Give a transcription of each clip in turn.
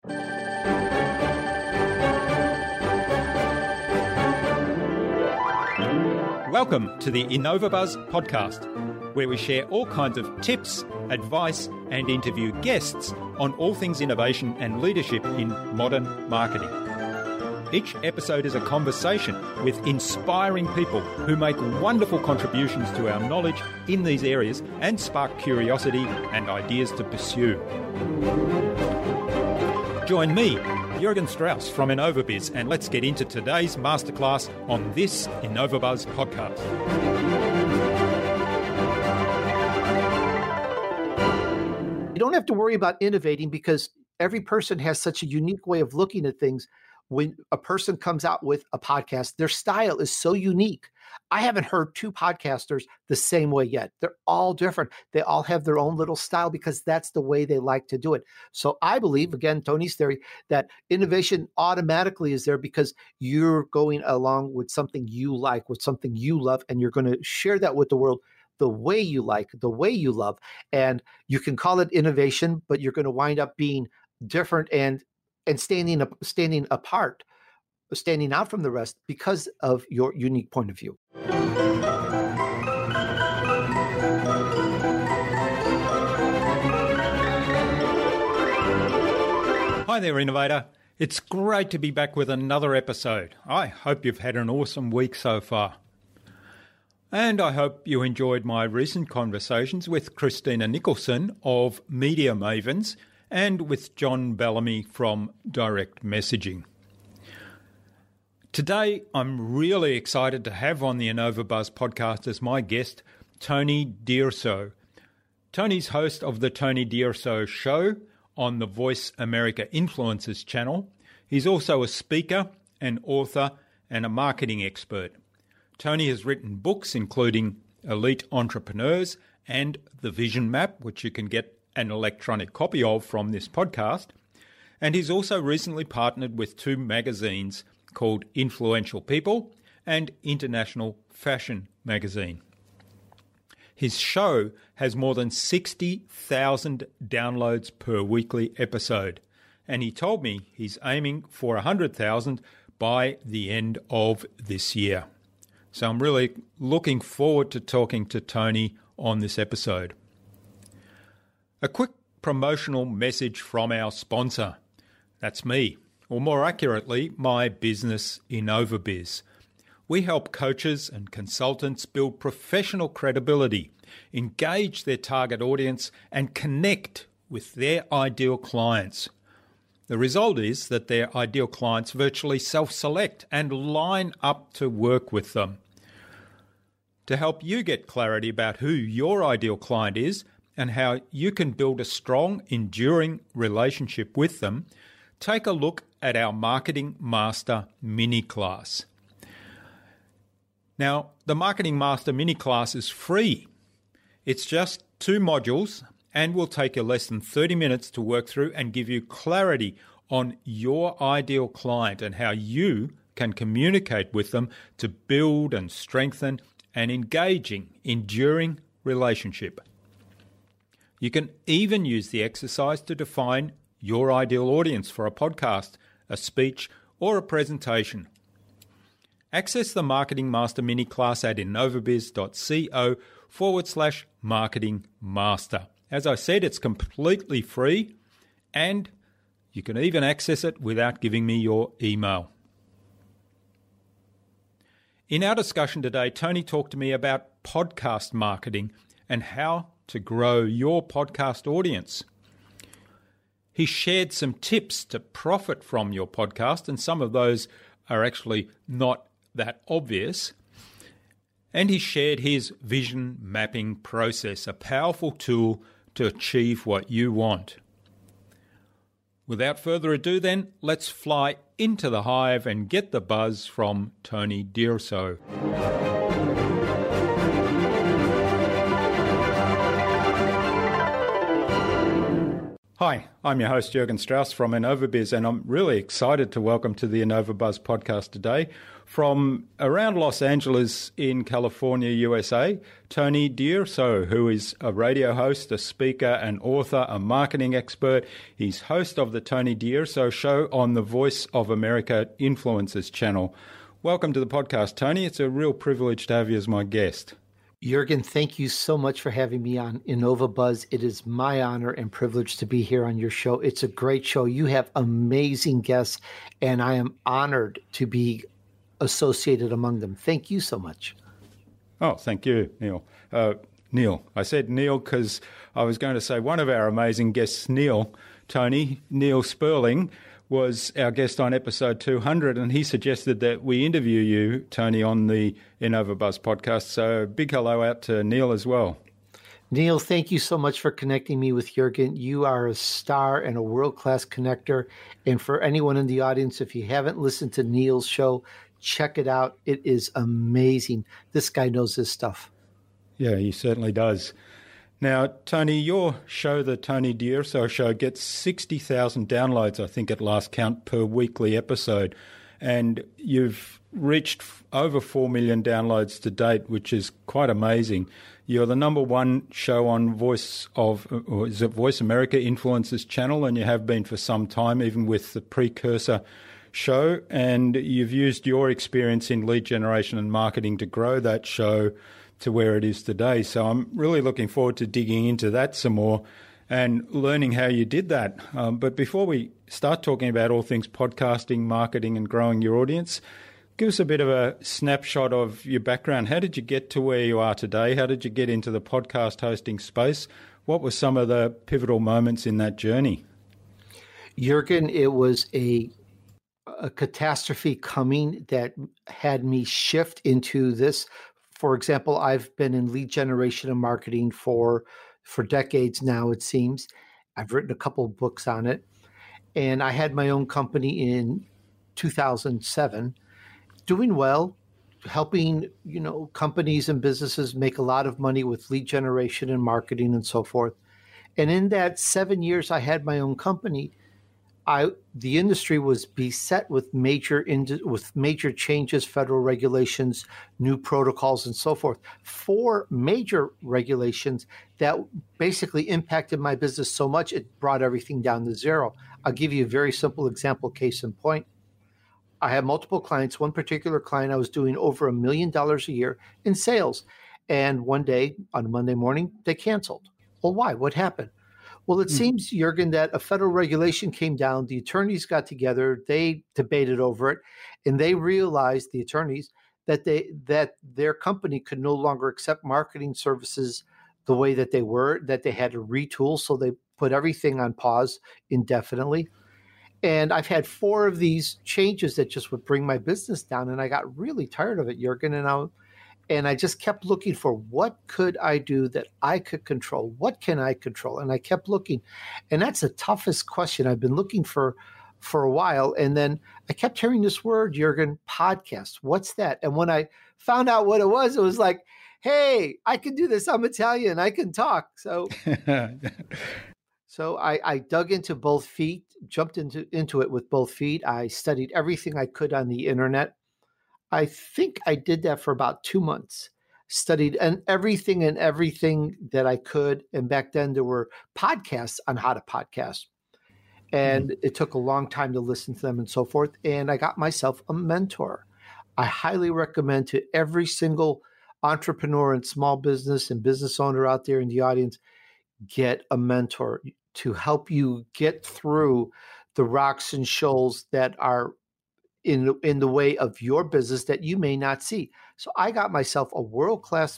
Welcome to the InnovaBuzz podcast, where we share all kinds of tips, advice, and interview guests on all things innovation and leadership in modern marketing. Each episode is a conversation with inspiring people who make wonderful contributions to our knowledge in these areas and spark curiosity and ideas to pursue. Join me, Jürgen Strauss from InnovaBiz, and let's get into today's masterclass on this InnovaBuzz podcast. You don't have to worry about innovating because every person has such a unique way of looking at things. When a person comes out with a podcast, their style is so unique. I haven't heard two podcasters the same way yet. They're all different. They all have their own little style because that's the way they like to do it. So I believe, again, Tony's theory, that innovation automatically is there because you're going along with something you like, with something you love, and you're going to share that with the world the way you like, the way you love. And you can call it innovation, but you're going to wind up being different and standing apart, standing out from the rest because of your unique point of view. Hi there, Innovator. It's great to be back with another episode. I hope you've had an awesome week so far. And I hope you enjoyed my recent conversations with Christina Nicholson of Media Mavens and with John Bellamy from Direct Messaging. Today, I'm really excited to have on the InnovaBuzz podcast as my guest, Tony D'Urso. Tony's host of the Tony D'Urso Show on the Voice America Influencers channel. He's also a speaker, an author, and a marketing expert. Tony has written books including Elite Entrepreneurs and The Vision Map, which you can get an electronic copy of from this podcast. And he's also recently partnered with two magazines called Influential People and International Fashion Magazine. His show has more than 60,000 downloads per weekly episode, and he told me he's aiming for 100,000 by the end of this year. So I'm really looking forward to talking to Tony on this episode. A quick promotional message from our sponsor. That's me, or more accurately, my business, InnovaBiz. We help coaches and consultants build professional credibility, engage their target audience, and connect with their ideal clients. The result is that their ideal clients virtually self-select and line up to work with them. To help you get clarity about who your ideal client is and how you can build a strong, enduring relationship with them, take a look at our Marketing Master mini class. Now, the Marketing Master mini class is free. It's just 2 modules and will take you less than 30 minutes to work through and give you clarity on your ideal client and how you can communicate with them to build and strengthen an engaging, enduring relationship. You can even use the exercise to define your ideal audience for a podcast, a speech, or a presentation. Access the Marketing Master mini class at innovabiz.co/marketing master. As I said, it's completely free, and you can even access it without giving me your email. In our discussion today, Tony talked to me about podcast marketing and how to grow your podcast audience. He shared some tips to profit from your podcast, and some of those are actually not that obvious. And he shared his vision mapping process, a powerful tool to achieve what you want. Without further ado then, let's fly into the hive and get the buzz from Tony D'Urso. Hi, I'm your host, Jürgen Strauss from InnovaBiz, and I'm really excited to welcome to the InnovaBuzz podcast today from around Los Angeles in California, USA, Tony D'Urso, who is a radio host, a speaker, an author, a marketing expert. He's host of the Tony D'Urso Show on the Voice of America Influencers channel. Welcome to the podcast, Tony. It's a real privilege to have you as my guest. Jürgen, thank you so much for having me on InnovaBuzz. It is my honor and privilege to be here on your show. It's a great show. You have amazing guests, and I am honored to be associated among them. Thank you so much. Oh, thank you, Neil. Neil. I said Neil because I was going to say one of our amazing guests, Neil Sperling, was our guest on episode 200, and he suggested that we interview you, Tony, on the InnovaBuzz podcast. So big hello out to Neil as well. Neil, thank you so much for connecting me with Jürgen. You are a star and a world-class connector. And for anyone in the audience, if you haven't listened to Neil's show, check it out. It is amazing. This guy knows his stuff. Yeah, he certainly does. Now, Tony, your show, the Tony D'Urso Show, gets 60,000 downloads, I think, at last count, per weekly episode. And you've reached over 4 million downloads to date, which is quite amazing. You're the number one show on Voice America Influencers channel, and you have been for some time, even with the precursor show. And you've used your experience in lead generation and marketing to grow that show to where it is today. So I'm really looking forward to digging into that some more and learning how you did that. But before we start talking about all things podcasting, marketing, and growing your audience, give us a bit of a snapshot of your background. How did you get to where you are today? How did you get into the podcast hosting space? What were some of the pivotal moments in that journey? Jürgen, it was a catastrophe coming that had me shift into this. For example, I've been in lead generation and marketing for decades now, it seems. I've written a couple of books on it. And I had my own company in 2007, doing well, helping, companies and businesses make a lot of money with lead generation and marketing and so forth. And in that 7 years I had my own company, the industry was beset with major changes, federal regulations, new protocols, and so forth. 4 major regulations that basically impacted my business so much it brought everything down to zero. I'll give you a very simple example, case in point. I have multiple clients. One particular client, I was doing over $1 million a year in sales. And one day, on a Monday morning, they canceled. Well, why? What happened? Well, it seems, Jürgen, that a federal regulation came down. The attorneys got together. They debated over it, and they realized, the attorneys, that their company could no longer accept marketing services the way that they were, that they had to retool. So they put everything on pause indefinitely. And I've had 4 of these changes that just would bring my business down, and I got really tired of it, Jürgen, and I just kept looking for what could I do that I could control? What can I control? And I kept looking. And that's the toughest question I've been looking for a while. And then I kept hearing this word, Jürgen, podcast. What's that? And when I found out what it was like, hey, I can do this. I'm Italian. I can talk. So I dug into both feet, jumped into it with both feet. I studied everything I could on the internet. I think I did that for about 2 months, studied everything that I could. And back then there were podcasts on how to podcast. And it took a long time to listen to them and so forth. And I got myself a mentor. I highly recommend to every single entrepreneur and small business and business owner out there in the audience, get a mentor to help you get through the rocks and shoals that are in the way of your business that you may not see. So I got myself a world-class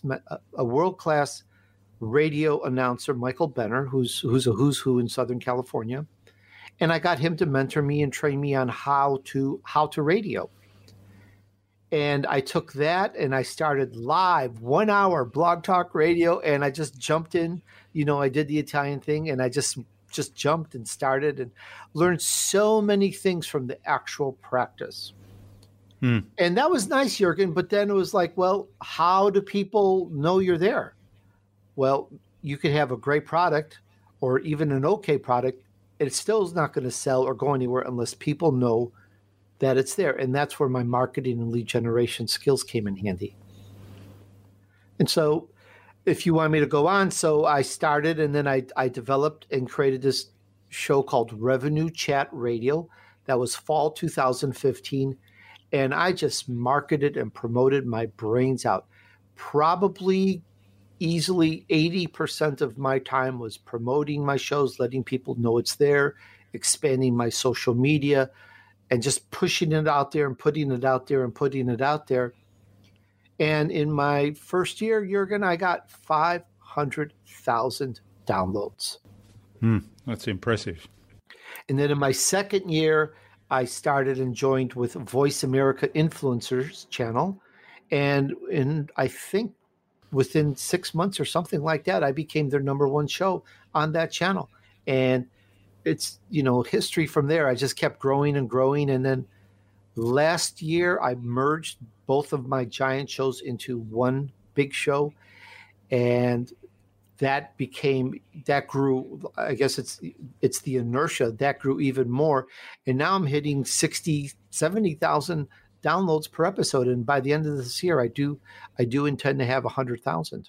radio announcer, Michael Benner, who's a who's who in Southern California. And I got him to mentor me and train me on how to radio. And I took that and I started live 1 hour Blog Talk Radio, and I just jumped in, I did the Italian thing, and I just jumped and started and learned so many things from the actual practice. And that was nice, Jürgen. But then it was like, well, how do people know you're there? Well, you could have a great product or even an okay product it still is not going to sell or go anywhere unless people know that it's there. And that's where my marketing and lead generation skills came in handy. And so if you want me to go on, so I started and then I developed and created this show called Revenue Chat Radio. That was fall 2015. And I just marketed and promoted my brains out. Probably easily 80% of my time was promoting my shows, letting people know it's there, expanding my social media, and just pushing it out there and putting it out there and putting it out there. And in my first year, Jurgen, I got 500,000 downloads. That's impressive. And then in my second year, I started and joined with Voice America Influencers channel. And I think within 6 months or something like that, I became their number one show on that channel. And it's, history from there. I just kept growing and growing. And then last year, I merged both of my giant shows into one big show. And that grew, I guess it's the inertia that grew even more. And now I'm hitting 60, 70,000 downloads per episode. And by the end of this year, I do intend to have 100,000.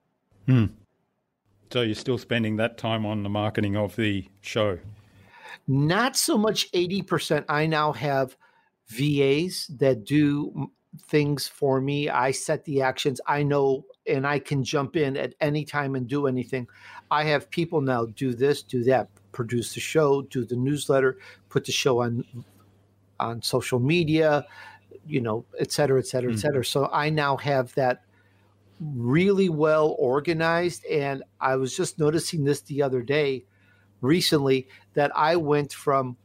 So you're still spending that time on the marketing of the show? Not so much 80%. I now have VAs that do things for me. I set the actions. I know, and I can jump in at any time and do anything. I have people now do this, do that, produce the show, do the newsletter, put the show on social media, et cetera, et cetera, et cetera. So I now have that really well organized. And I was just noticing this the other day recently that I went from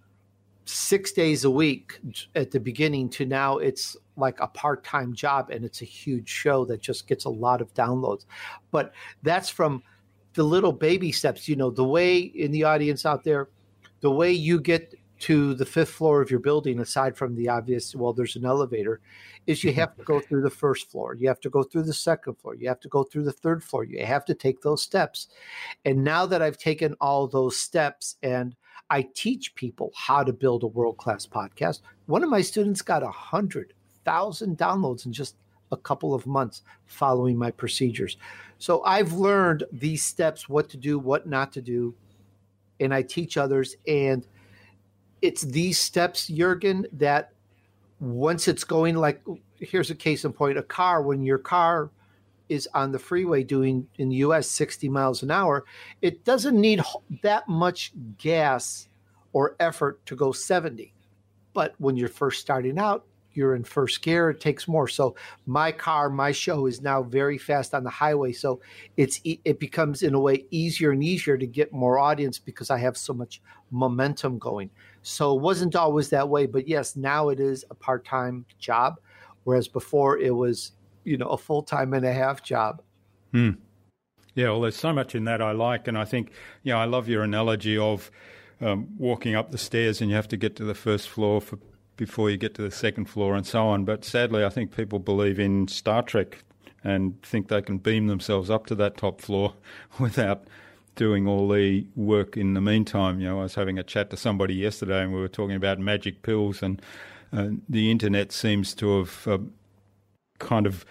6 days a week at the beginning to now it's like a part-time job, and it's a huge show that just gets a lot of downloads. But that's from the little baby steps, the way in the audience out there, the way you get to the 5th floor of your building, aside from the obvious, well, there's an elevator, is you have to go through the 1st floor. You have to go through the 2nd floor. You have to go through the 3rd floor. You have to take those steps. And now that I've taken all those steps and I teach people how to build a world-class podcast, one of my students got 100,000 downloads in just a couple of months following my procedures. So I've learned these steps, what to do, what not to do, and I teach others. And it's these steps, Jurgen, that once it's going, like, here's a case in point, a car, when your car is on the freeway doing, in the US, 60 miles an hour, it doesn't need that much gas or effort to go 70. But when you're first starting out, you're in first gear, it takes more. So my show is now very fast on the highway. So it becomes, in a way, easier and easier to get more audience because I have so much momentum going. So it wasn't always that way, but yes, now it is a part-time job, whereas before it was, a full-time and a half job. Yeah, well, there's so much in that I like, and I think, I love your analogy of walking up the stairs and you have to get to the 1st floor before you get to the 2nd floor and so on. But sadly, I think people believe in Star Trek and think they can beam themselves up to that top floor without doing all the work in the meantime. I was having a chat to somebody yesterday and we were talking about magic pills, and the internet seems to have kind of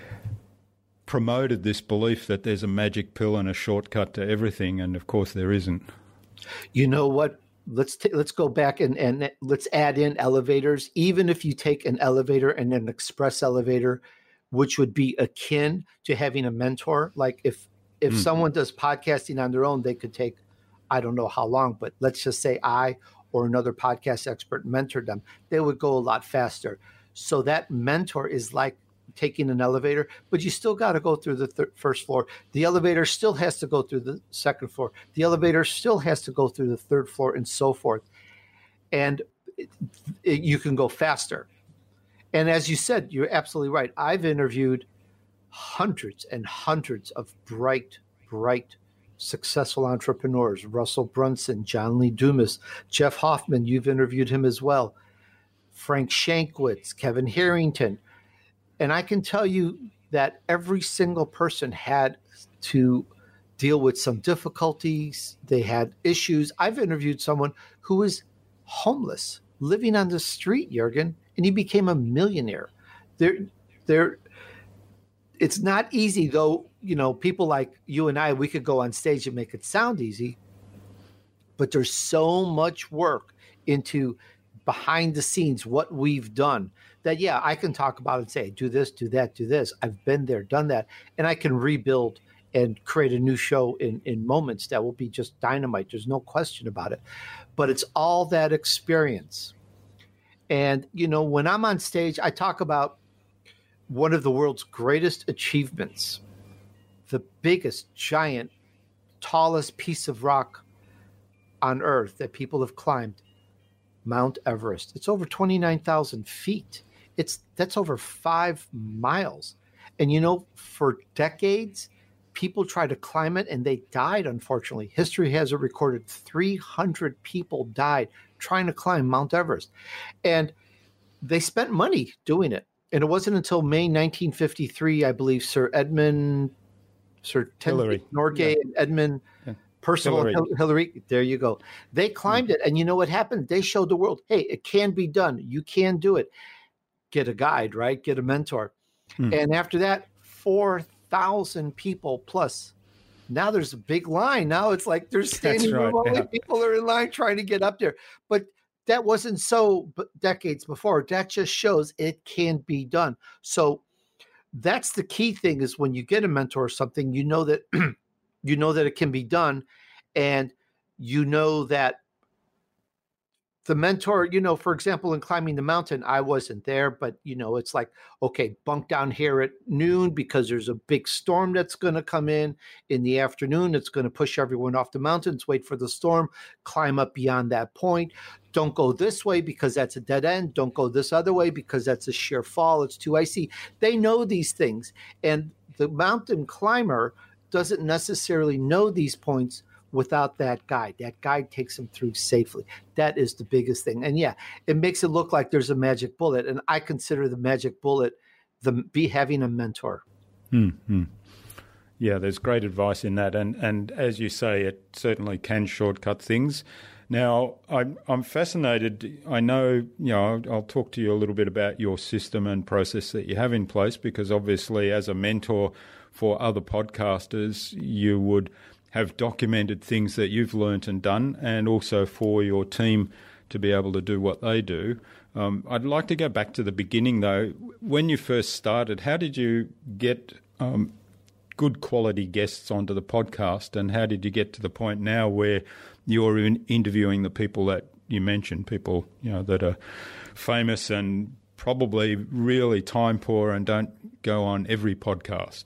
promoted this belief that there's a magic pill and a shortcut to everything, and of course there isn't. You know what? Let's go back and let's add in elevators. Even if you take an elevator and an express elevator, which would be akin to having a mentor, like if someone does podcasting on their own, they could take, I don't know how long, but let's just say I or another podcast expert mentored them, they would go a lot faster. So that mentor is like taking an elevator, but you still got to go through the 1st floor. The elevator still has to go through the 2nd floor. The elevator still has to go through the 3rd floor, and so forth. And you can go faster. And as you said, you're absolutely right. I've interviewed hundreds and hundreds of bright, successful entrepreneurs. Russell Brunson, John Lee Dumas, Jeff Hoffman, you've interviewed him as well. Frank Shankwitz, Kevin Harrington. And I can tell you that every single person had to deal with some difficulties. They had issues. I've interviewed someone who was homeless, living on the street, Jürgen, and he became a millionaire. There, it's not easy, though. People like you and I, we could go on stage and make it sound easy, but there's so much work into behind the scenes, what we've done, that, yeah, I can talk about and say, do this, do that, do this. I've been there, done that, and I can rebuild and create a new show in moments that will be just dynamite. There's no question about it. But it's all that experience. And, when I'm on stage, I talk about one of the world's greatest achievements, the biggest, giant, tallest piece of rock on Earth that people have climbed, Mount Everest. It's over 29,000 feet. That's over 5 miles. And, for decades, people tried to climb it and they died, unfortunately. History has it recorded 300 people died trying to climb Mount Everest. And they spent money doing it. And it wasn't until May 1953, I believe, Sir Tenzing Norgay and Edmund Percival Hillary, there you go. They climbed it. And you know what happened? They showed the world, hey, it can be done. You can do it. Get a guide, right? Get a mentor. And after that, 4,000 people plus. Now there's a big line. Now it's like there's standing room only. People are in line trying to get up there. But that wasn't so decades before. That just shows it can be done. So that's the key thing, is when you get a mentor or something, you know that it can be done, and you know that the mentor, for example, in climbing the mountain, I wasn't there, but it's like, okay, bunk down here at noon because there's a big storm that's going to come in the afternoon. It's going to push everyone off the mountains, wait for the storm, climb up beyond that point. Don't go this way because that's a dead end. Don't go this other way because that's a sheer fall. It's too icy. They know these things. And the mountain climber doesn't necessarily know these points without that guide. That guide takes them through safely. That is the biggest thing. And yeah, it makes it look like there's a magic bullet. And I consider the magic bullet having a mentor. Mm-hmm. Yeah, there's great advice in that. And as you say, it certainly can shortcut things. Now, I'm fascinated. I know, I'll talk to you a little bit about your system and process that you have in place, because obviously as a mentor for other podcasters, you would have documented things that you've learnt and done, and also for your team to be able to do what they do. I'd like to go back to the beginning, though. When you first started, how did you get good quality guests onto the podcast, and how did you get to the point now where you're interviewing the people that you mentioned, people that are famous and probably really time poor and don't go on every podcast?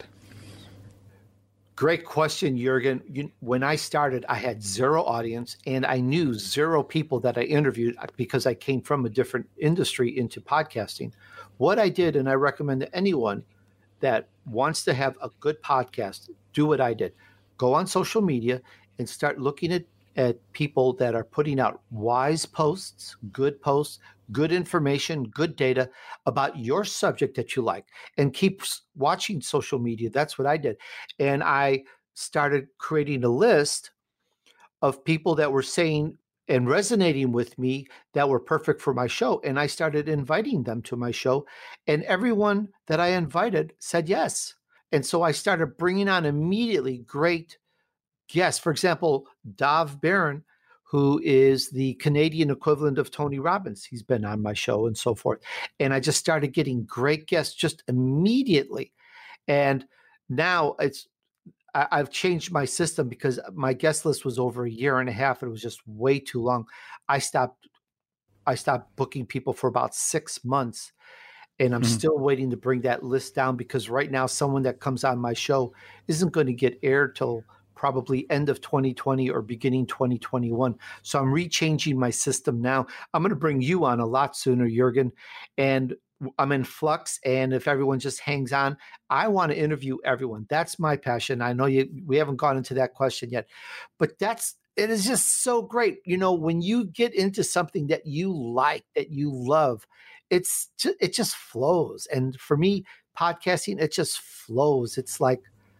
Great question, Jürgen. When I started, I had zero audience, and I knew zero people that I interviewed because I came from a different industry into podcasting. What I did, and I recommend to anyone that wants to have a good podcast, do what I did. Go on social media and start looking at people that are putting out wise posts, good information, good data about your subject that you like, and keep watching social media. That's what I did. And I started creating a list of people that were saying and resonating with me that were perfect for my show. And I started inviting them to my show, and everyone that I invited said yes. And so I started bringing on immediately great guests. For example, Dov Baron, who is the Canadian equivalent of Tony Robbins. He's been on my show and so forth. And I just started getting great guests just immediately. And now I've changed my system because my guest list was over a year and a half. It was just way too long. I stopped booking people for about 6 months. And I'm still waiting to bring that list down, because right now someone that comes on my show isn't going to get aired till probably end of 2020 or beginning 2021. So I'm rechanging my system now. I'm going to bring you on a lot sooner, Jürgen, and I'm in flux. And if everyone just hangs on, I want to interview everyone. That's my passion. I know we haven't gone into that question yet, but it is just so great. When you get into something that you like, that you love, it just flows. And for me, podcasting, it just flows. It's like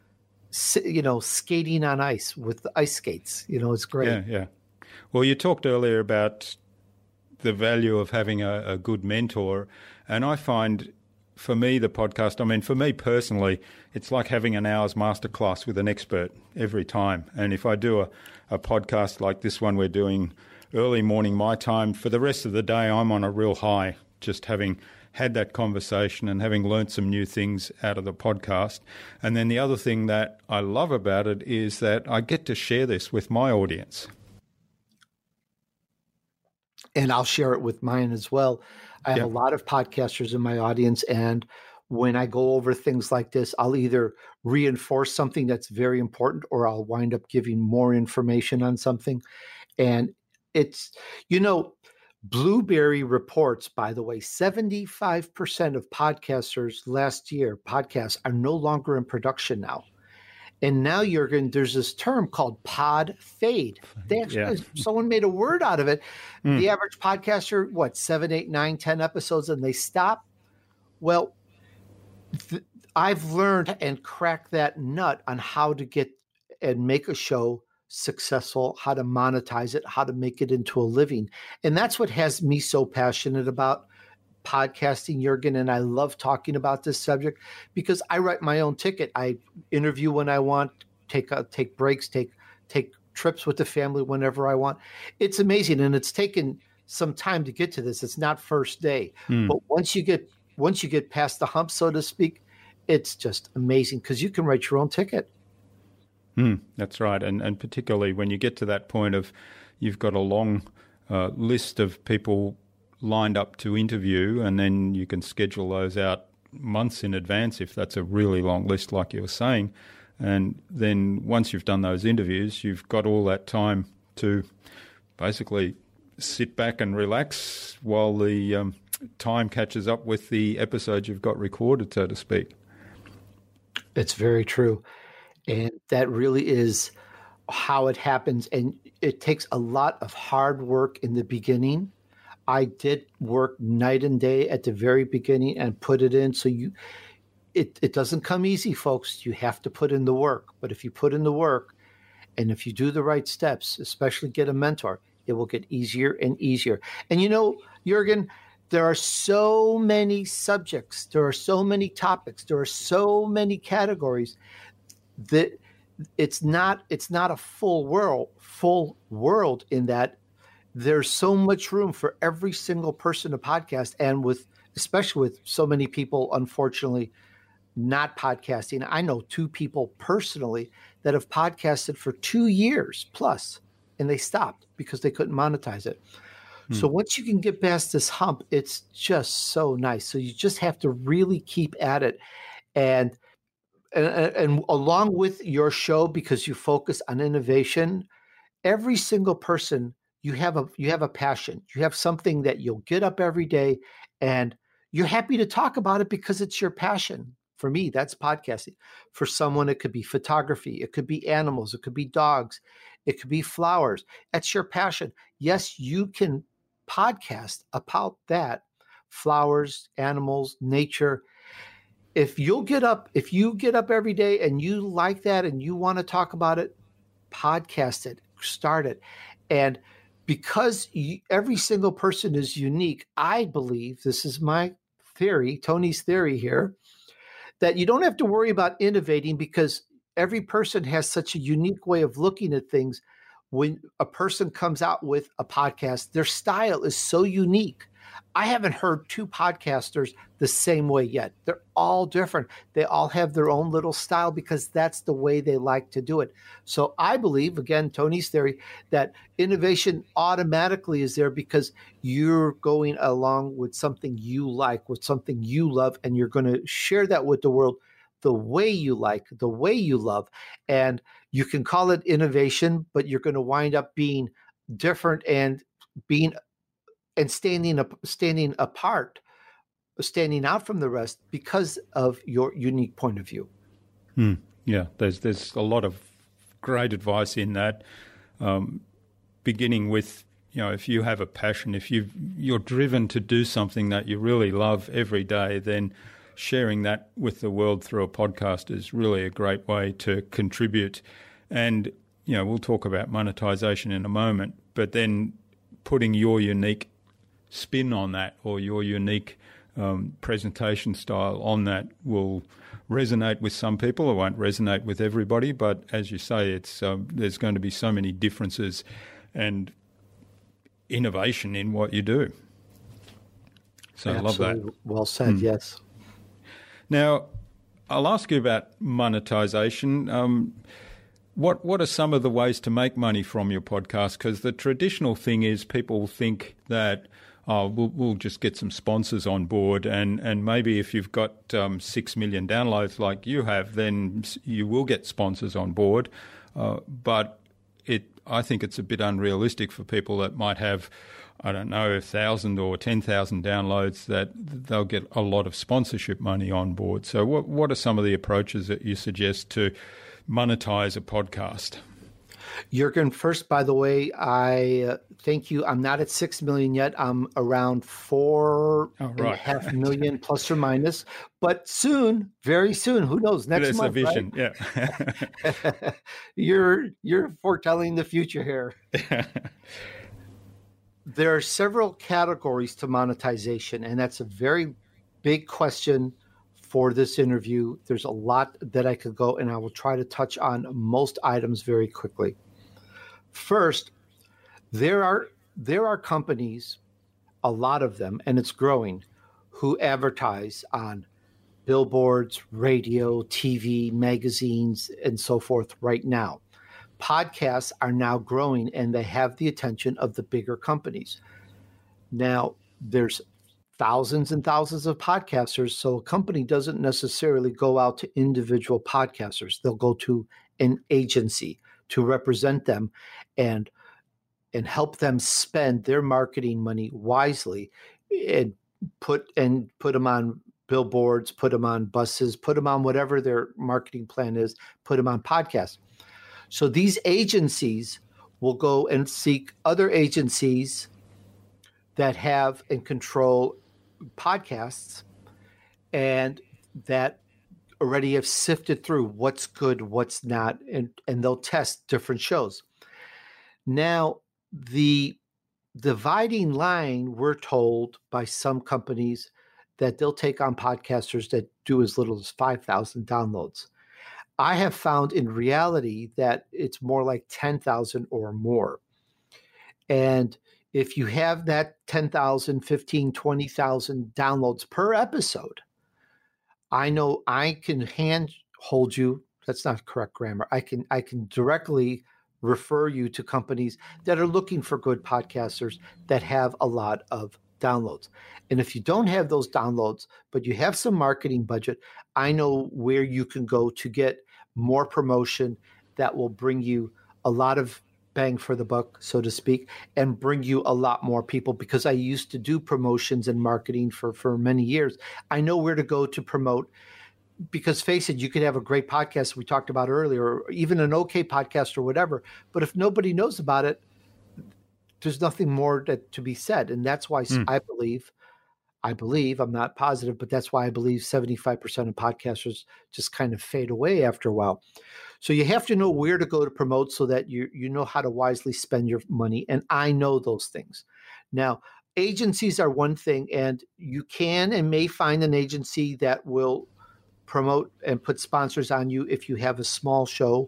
skating on ice with the ice skates. It's great. Yeah, yeah. Well, you talked earlier about the value of having a good mentor, and I find, for me, the podcast, for me personally, it's like having an hour's masterclass with an expert every time. And if I do a podcast like this one we're doing early morning my time, for the rest of the day I'm on a real high, just having had that conversation and having learnt some new things out of the podcast. And then the other thing that I love about it is that I get to share this with my audience. And I'll share it with mine as well. I have a lot of podcasters in my audience, and when I go over things like this, I'll either reinforce something that's very important, or I'll wind up giving more information on something. And it's, Blueberry reports, by the way, 75% of podcasters last year, podcasts, are no longer in production now. And now, Jurgen, there's this term called pod fade. Someone made a word out of it. The average podcaster, 7, 8, 9, 10 episodes, and they stop. Well, I've learned and cracked that nut on how to get and make a show successful, how to monetize it, how to make it into a living. And that's what has me so passionate about podcasting, Jurgen. And I love talking about this subject because I write my own ticket. I interview when I want, take breaks, take trips with the family whenever I want. It's amazing. And it's taken some time to get to this. It's not first day, but once you get past the hump, so to speak, it's just amazing because you can write your own ticket. That's right. And particularly when you get to that point of you've got a long list of people lined up to interview, and then you can schedule those out months in advance if that's a really long list like you were saying. And then once you've done those interviews, you've got all that time to basically sit back and relax while the time catches up with the episodes you've got recorded, so to speak. It's very true. And that really is how it happens. And it takes a lot of hard work in the beginning. I did work night and day at the very beginning and put it in. So it doesn't come easy, folks. You have to put in the work. But if you put in the work and if you do the right steps, especially get a mentor, it will get easier and easier. And Jurgen, there are so many subjects. There are so many topics. There are so many categories that it's not a full world in that there's so much room for every single person to podcast. And especially with so many people, unfortunately, not podcasting. I know 2 people personally that have podcasted for 2 years plus, and they stopped because they couldn't monetize it. So once you can get past this hump, it's just so nice. So you just have to really keep at it. And along with your show, because you focus on innovation, every single person, you have a passion. You have something that you'll get up every day and you're happy to talk about it because it's your passion. For me, that's podcasting. For someone, it could be photography. It could be animals. It could be dogs. It could be flowers. That's your passion. Yes, you can podcast about that, flowers, animals, nature. If you get up every day and you like that and you want to talk about it, podcast it, start it. And because every single person is unique, I believe, this is my theory, Tony's theory here, that you don't have to worry about innovating because every person has such a unique way of looking at things. When a person comes out with a podcast, their style is so unique. I haven't heard 2 podcasters the same way yet. They're all different. They all have their own little style because that's the way they like to do it. So I believe, again, Tony's theory, that innovation automatically is there because you're going along with something you like, with something you love, and you're going to share that with the world the way you like, the way you love. And you can call it innovation, but you're going to wind up being different and standing apart, standing out from the rest because of your unique point of view. Yeah, there's a lot of great advice in that. Beginning with, if you have a passion, if you're driven to do something that you really love every day, then sharing that with the world through a podcast is really a great way to contribute. And, we'll talk about monetization in a moment, but then putting your unique spin on that or your unique presentation style on that will resonate with some people. It won't resonate with everybody, but as you say, it's there's going to be so many differences and innovation in what you do. So Absolutely. I love that. Well said, yes. Now, I'll ask you about monetization. What are some of the ways to make money from your podcast? Because the traditional thing is people think that we'll just get some sponsors on board, and maybe if you've got 6 million downloads like you have, then you will get sponsors on board. But I think it's a bit unrealistic for people that might have, 1,000 or 10,000 downloads, that they'll get a lot of sponsorship money on board. So what are some of the approaches that you suggest to monetize a podcast? Jurgen, first, by the way, I thank you. I'm not at 6 million yet. I'm around 4.5 million plus or minus, but soon, very soon, who knows, next month, the vision, right? Yeah. You're foretelling the future here. There are several categories to monetization, and that's a very big question for this interview. There's a lot that I could go, and I will try to touch on most items very quickly. First, there are companies, a lot of them, and it's growing, who advertise on billboards, radio, TV, magazines, and so forth right now. Podcasts are now growing, and they have the attention of the bigger companies. Now, there's thousands and thousands of podcasters, so a company doesn't necessarily go out to individual podcasters. They'll go to an agency to represent them and help them spend their marketing money wisely, and put them on billboards, put them on buses, put them on whatever their marketing plan is, put them on podcasts. So these agencies will go and seek other agencies that have and control podcasts and that already have sifted through what's good, what's not, and they'll test different shows. Now, the dividing line, we're told by some companies that they'll take on podcasters that do as little as 5,000 downloads. I have found in reality that it's more like 10,000 or more. And if you have that 10,000, 15, 20,000 downloads per episode, I know I can handhold you. That's not correct grammar. I can directly refer you to companies that are looking for good podcasters that have a lot of downloads. And if you don't have those downloads, but you have some marketing budget, I know where you can go to get more promotion that will bring you a lot of bang for the buck, so to speak, and bring you a lot more people, because I used to do promotions and marketing for many years. I know where to go to promote, because face it, you could have a great podcast we talked about earlier, or even an okay podcast or whatever, but if nobody knows about it, there's nothing more to be said. And that's why I believe, I'm not positive, but that's why I believe 75% of podcasters just kind of fade away after a while. So you have to know where to go to promote so that you know how to wisely spend your money. And I know those things. Now, agencies are one thing, and you can and may find an agency that will promote and put sponsors on you if you have a small show.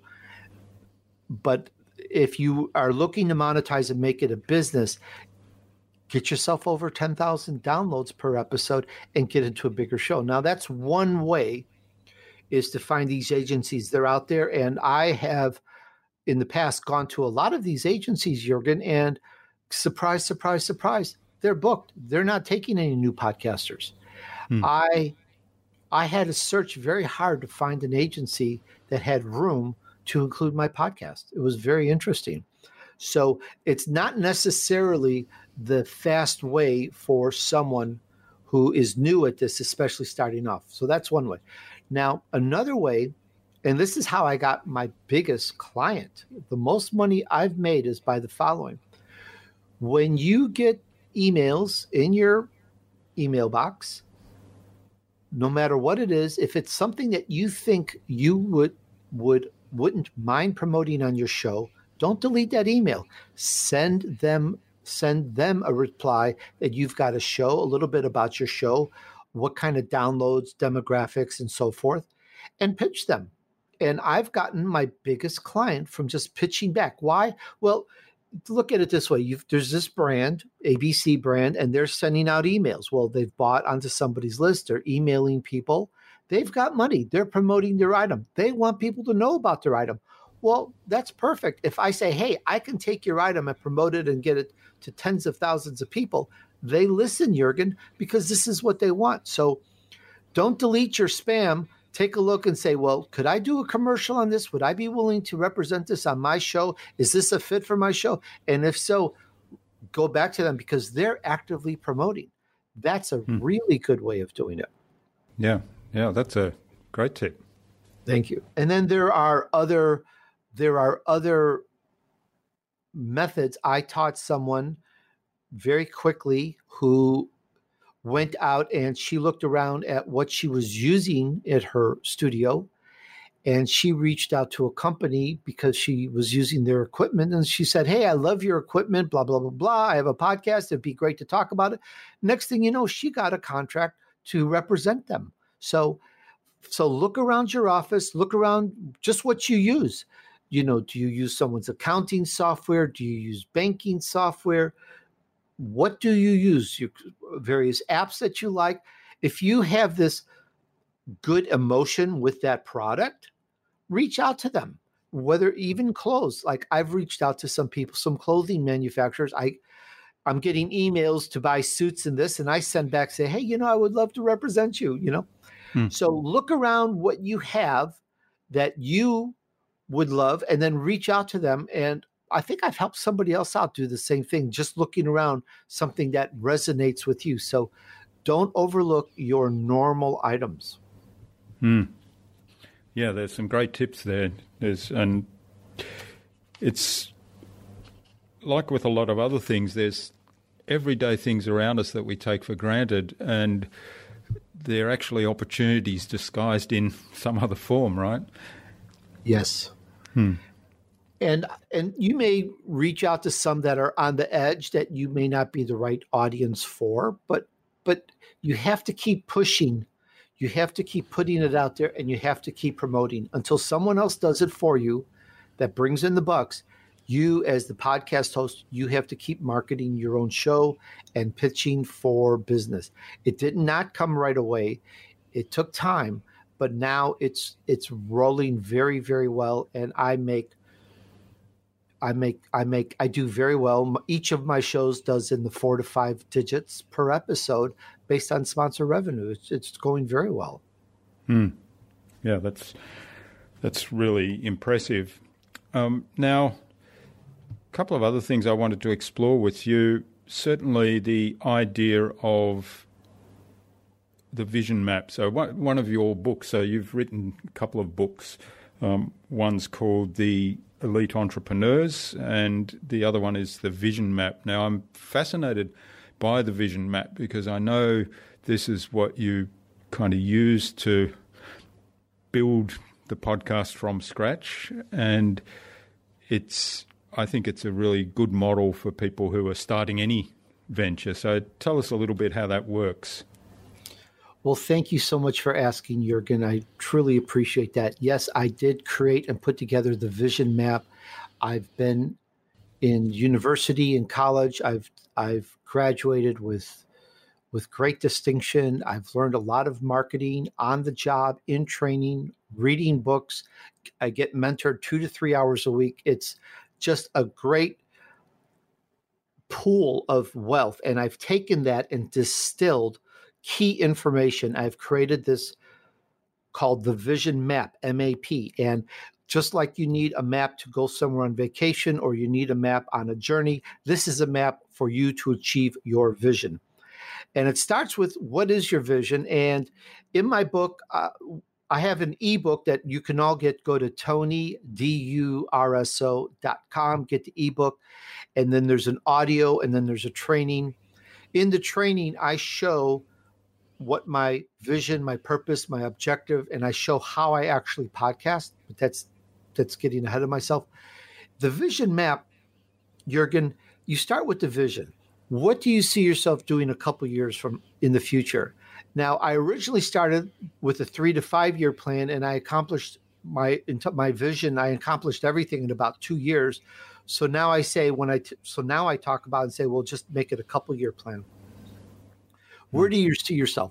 But if you are looking to monetize and make it a business, get yourself over 10,000 downloads per episode and get into a bigger show. Now, that's one way, is to find these agencies. They're out there. And I have, in the past, gone to a lot of these agencies, Jurgen, and surprise, surprise, surprise, they're booked. They're not taking any new podcasters. I had to search very hard to find an agency that had room to include my podcast. It was very interesting. So it's not necessarily the fast way for someone who is new at this, especially starting off. So that's one way. Now, another way, and this is how I got my biggest client, the most money I've made, is by the following. When you get emails in your email box, no matter what it is, if it's something that you think you wouldn't mind promoting on your show, don't delete that email. Send them a reply that you've got a show, a little bit about your show, what kind of downloads, demographics, and so forth, and pitch them. And I've gotten my biggest client from just pitching back. Why? Well, look at it this way. There's this brand, ABC brand, and they're sending out emails. Well, they've bought onto somebody's list. They're emailing people. They've got money. They're promoting their item. They want people to know about their item. Well, that's perfect. If I say, hey, I can take your item and promote it and get it to tens of thousands of people, they listen, Jürgen, because this is what they want. So don't delete your spam. Take a look and say, well, could I do a commercial on this? Would I be willing to represent this on my show? Is this a fit for my show? And if so, go back to them because they're actively promoting. That's a really good way of doing it. Yeah, that's a great tip. Thank you. And then there are other methods. I taught someone very quickly who went out and she looked around at what she was using at her studio, and she reached out to a company because she was using their equipment, and she said, hey, I love your equipment, blah, blah, blah, blah. I have a podcast. It'd be great to talk about it. Next thing you know, she got a contract to represent them. So look around your office, look around just what you use. Do you use someone's accounting software? Do you use banking software? What do you use? Your various apps that you like. If you have this good emotion with that product, reach out to them, whether even clothes. Like I've reached out to some people, some clothing manufacturers. I'm getting emails to buy suits and this, and I send back, say, hey, I would love to represent you, So look around what you have that you would love and then reach out to them. And I think I've helped somebody else out do the same thing, just looking around something that resonates with you. So don't overlook your normal items. Yeah, there's some great tips there. And it's like with a lot of other things, there's everyday things around us that we take for granted, and they're actually opportunities disguised in some other form, right? Yes. And you may reach out to some that are on the edge that you may not be the right audience for, but you have to keep pushing. You have to keep putting it out there, and you have to keep promoting until someone else does it for you that brings in the bucks. You, as the podcast host, you have to keep marketing your own show and pitching for business. It did not come right away. It took time, but now it's rolling very, very well, and I do very well. Each of my shows does in the 4 to 5 digits per episode based on sponsor revenue. It's going very well. Yeah, that's really impressive. Now, a couple of other things I wanted to explore with you. Certainly the idea of the vision map. So one of your books, so you've written a couple of books. One's called The Elite Entrepreneurs, and the other one is the Vision Map. Now, I'm fascinated by the Vision Map because I know this is what you kind of use to build the podcast from scratch, and I think it's a really good model for people who are starting any venture. So tell us a little bit how that works. Well, thank you so much for asking, Jürgen. I truly appreciate that. Yes, I did create and put together the Vision Map. I've been in university and college. I've graduated with great distinction. I've learned a lot of marketing on the job, in training, reading books. I get mentored 2 to 3 hours a week. It's just a great pool of wealth. And I've taken that and distilled key information. I've created this called the Vision Map, MAP. And just like you need a map to go somewhere on vacation or you need a map on a journey, this is a map for you to achieve your vision. And it starts with what is your vision? And in my book, I have an ebook that you can all get. Go to TonyDurso.com, get the ebook. And then there's an audio, and then there's a training. In the training, I show what my vision, my purpose, my objective, and I show how I actually podcast. But that's getting ahead of myself. The vision map, Jurgen, you start with the vision. What do you see yourself doing a couple years from in the future? Now, I originally started with a 3 to 5 year plan, and I accomplished my vision. I accomplished everything in about 2 years. So now I say now I talk about and say, well, just make it a couple year plan. Where do you see yourself?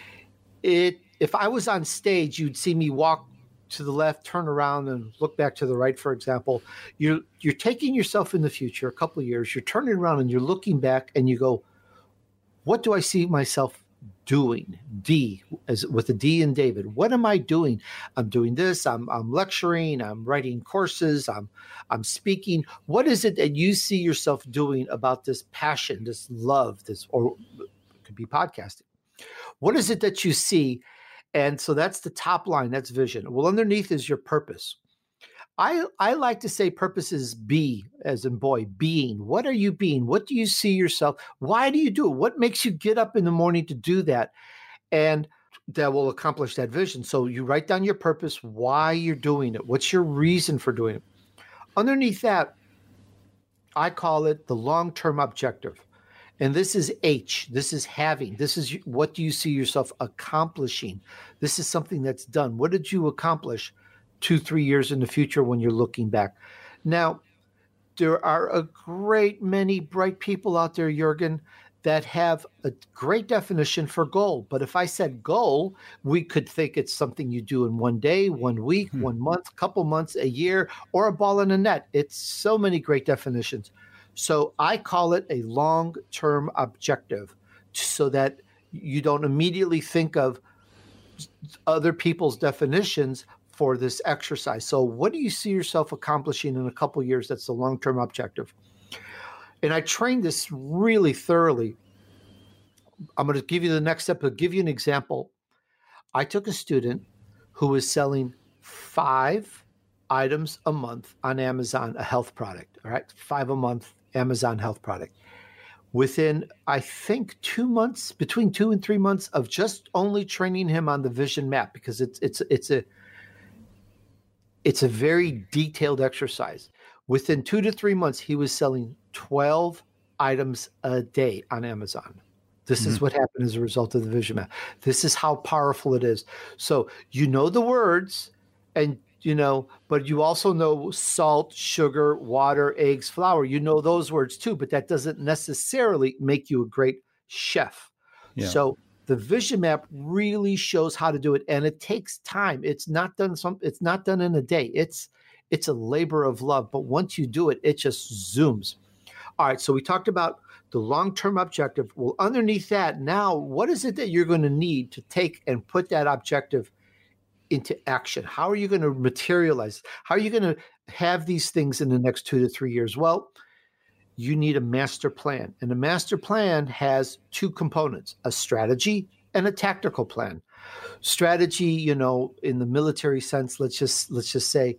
If I was on stage, you'd see me walk to the left, turn around, and look back to the right, for example. You're taking yourself in the future, a couple of years. You're turning around and you're looking back, and you go, "What do I see myself doing?" D, as with a D in David. What am I doing? I'm doing this. I'm lecturing. I'm writing courses. I'm speaking. What is it that you see yourself doing about this passion, this love, or it could be podcasting? What is it that you see? And so that's the top line. That's vision. Well, underneath is your purpose. I like to say purpose is be, as in boy, being. What are you being? What do you see yourself? Why do you do it? What makes you get up in the morning to do that? And that will accomplish that vision. So you write down your purpose, why you're doing it. What's your reason for doing it? Underneath that, I call it the long-term objective. And this is H. This is having. This is what do you see yourself accomplishing? This is something that's done. What did you accomplish 2-3 years in the future when you're looking back? Now, there are a great many bright people out there, Jurgen, that have a great definition for goal. But if I said goal, we could think it's something you do in 1 day, 1 week, 1 month, couple months, a year, or a ball in a net. It's so many great definitions. So I call it a long-term objective so that you don't immediately think of other people's definitions for this exercise. So what do you see yourself accomplishing in a couple of years? That's the long-term objective. And I trained this really thoroughly. I'm going to give you the next step. I'll give you an example. I took a student who was selling 5 items a month on Amazon, a health product. All right, 5 a month. Amazon health product. Within, I think, 2 months, between 2 and 3 months of just only training him on the vision map, because it's a very detailed exercise. Within 2 to 3 months, he was selling 12 items a day on Amazon. This is what happened as a result of the vision map. This is how powerful it is. So you know the words, and but you also know salt, sugar, water, eggs, flour. You know those words too, but that doesn't necessarily make you a great chef. Yeah. So the vision map really shows how to do it, and it takes time. It's not done in a day. It's a labor of love, but once you do it, it just zooms. All right, so we talked about the long-term objective. Well, underneath that, now what is it that you're going to need to take and put that objective into action? How are you going to materialize? How are you going to have these things in the next 2 to 3 years? Well, you need a master plan. And a master plan has 2 components, a strategy and a tactical plan. Strategy, in the military sense, let's just say,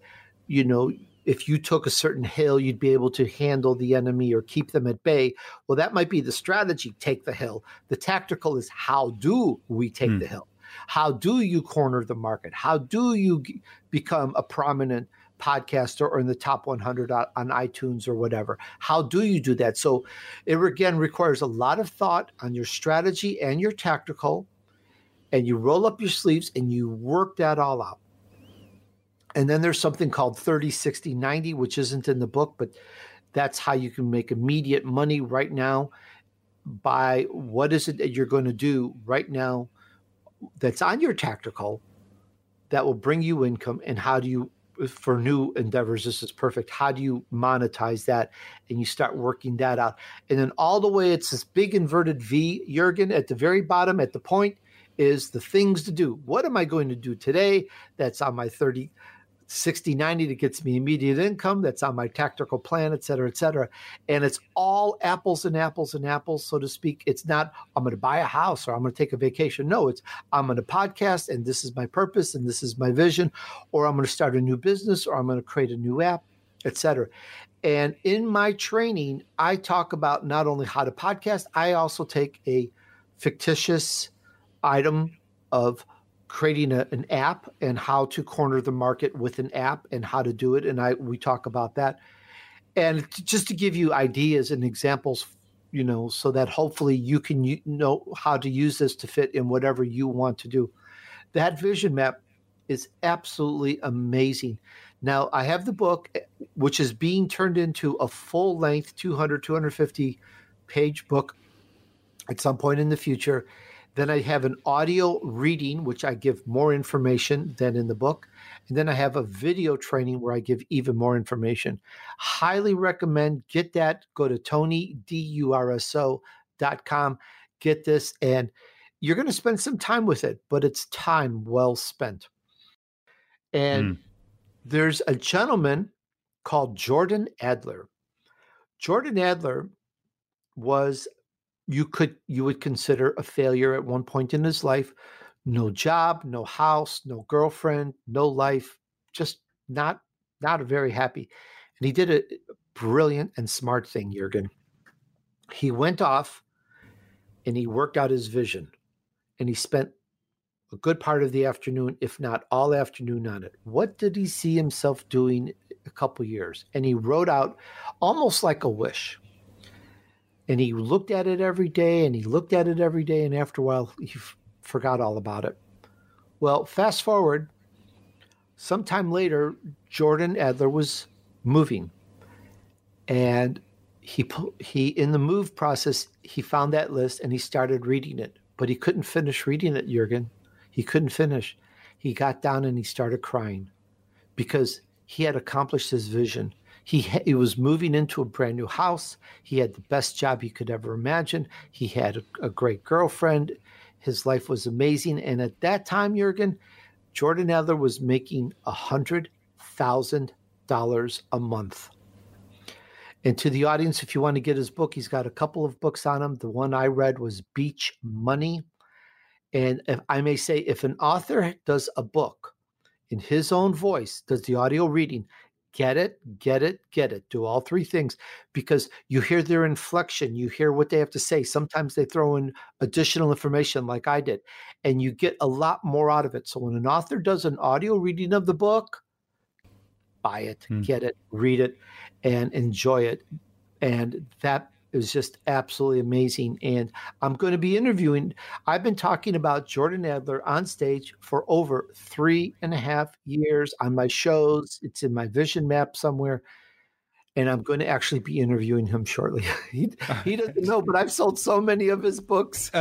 if you took a certain hill, you'd be able to handle the enemy or keep them at bay. Well, that might be the strategy, take the hill. The tactical is, how do we take the hill? How do you corner the market? How do you become a prominent podcaster or in the top 100 on iTunes or whatever? How do you do that? So it, again, requires a lot of thought on your strategy and your tactical, and you roll up your sleeves and you work that all out. And then there's something called 30, 60, 90, which isn't in the book, but that's how you can make immediate money right now by what is it that you're going to do right now that's on your tactical that will bring you income, and how do you, for new endeavors, this is perfect. How do you monetize that? And you start working that out. And then all the way, it's this big inverted V, Jurgen, at the very bottom, at the point, is the things to do. What am I going to do today? That's on my 30, 60, 90 that gets me immediate income. That's on my tactical plan, et cetera, et cetera. And it's all apples and apples and apples, so to speak. It's not, I'm going to buy a house or I'm going to take a vacation. No, it's, I'm going to podcast and this is my purpose and this is my vision, or I'm going to start a new business, or I'm going to create a new app, et cetera. And in my training, I talk about not only how to podcast, I also take a fictitious item of creating an app and how to corner the market with an app and how to do it. And we talk about that. And just to give you ideas and examples, so that hopefully you can know how to use this to fit in whatever you want to do. That vision map is absolutely amazing. Now, I have the book, which is being turned into a full-length 250 page book at some point in the future. Then I have an audio reading, which I give more information than in the book. And then I have a video training where I give even more information. Highly recommend, get that. Go to TonyDurso.com. Get this, and you're going to spend some time with it, but it's time well spent. And there's a gentleman called Jordan Adler. Jordan Adler was, you would consider a failure at one point in his life. No job, no house, no girlfriend, no life, just not very happy. And he did a brilliant and smart thing, Jürgen. He went off and he worked out his vision, and he spent a good part of the afternoon, if not all afternoon, on it. What did he see himself doing a couple years? And he wrote out almost like a wish. And he looked at it every day, and he looked at it every day, and after a while, he forgot all about it. Well, fast forward, sometime later, Jordan Adler was moving. And he in the move process, he found that list, and he started reading it. But he couldn't finish reading it, Jürgen. He couldn't finish. He got down and he started crying because he had accomplished his vision. He was moving into a brand new house. He had the best job he could ever imagine. He had a great girlfriend. His life was amazing. And at that time, Jürgen, Jordan Adler was making $100,000 a month. And to the audience, if you want to get his book, he's got a couple of books on him. The one I read was Beach Money. And if I may say, if an author does a book in his own voice, does the audio reading, get it. Do all three things, because you hear their inflection. You hear what they have to say. Sometimes they throw in additional information like I did, and you get a lot more out of it. So when an author does an audio reading of the book, buy it, get it, read it, and enjoy it. And that is just absolutely amazing. And I'm going to be interviewing, I've been talking about Jordan Adler on stage for over 3.5 years on my shows. It's in my vision map somewhere. And I'm going to actually be interviewing him shortly. He doesn't know, but I've sold so many of his books.